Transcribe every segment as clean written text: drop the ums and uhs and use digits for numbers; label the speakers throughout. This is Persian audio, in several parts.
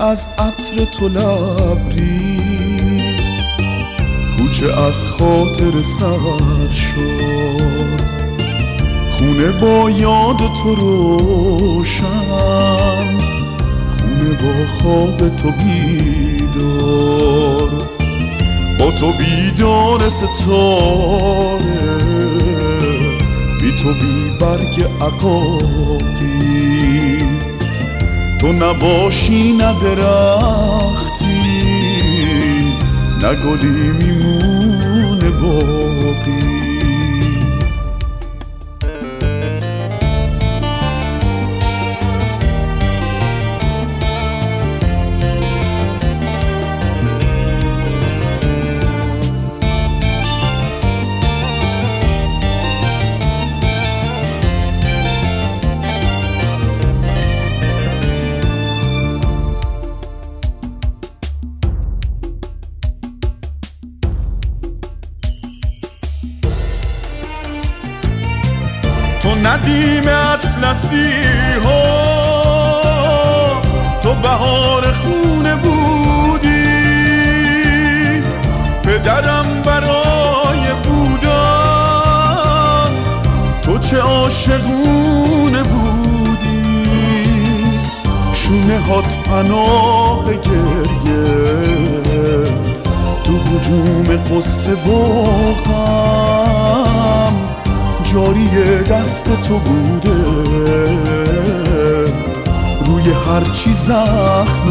Speaker 1: از عطر تو لبریز، کوچه از خاطر سر شد، خونه با یاد تو روشن، خونه با خواب تو بیدار، با تو بیدار ستاره، بی تو بی برگ عقاقی، تو نباشی نه درختی، نه گلی میمونه باقی. تو ندیم اطلسی ها، تو بهار خونه بودی، پدرم برای بودن تو چه عاشقونه بودی، شونه هات پناه گریه، تو هجوم قصه و غم جاری دست تو بوده، روی هرچی زخم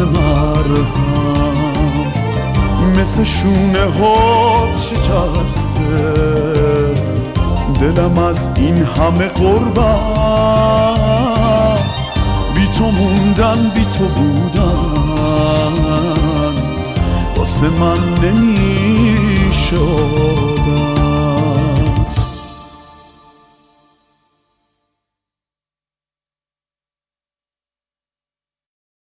Speaker 1: مرهم مثل شونه هات شکسته، دلم از این همه غربت بی تو موندن، بی تو بودن واسه من نمیشه.